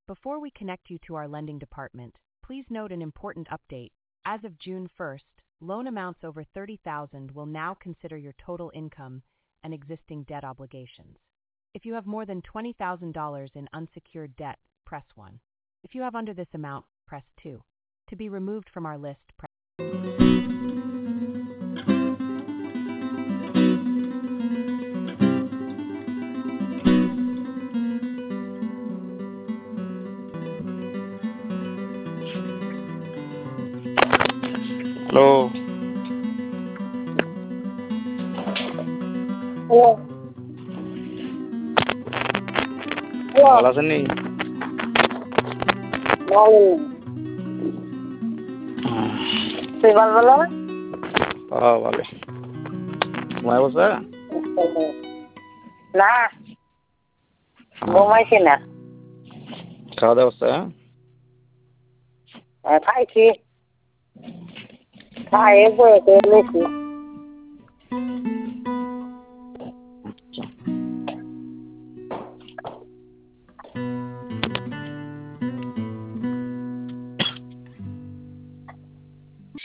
Before we connect you to our lending department, please note an important update. As of June 1st, loan amounts over $30,000 will now consider your total income and existing debt obligations. If you have more than $20,000 in unsecured debt, press 1. If you have under this amount, press 2. To be removed from our list, press Hello. Hello. Hello. ভালো আছেন নি? ভালো। তুই ভালো না? ভালো। ঘুমাই বসে? না, ঘুমাইছি না। খাওয়া দাওয়া হচ্ছে? খাইছি। খাইয়ে বসে রয়েছি।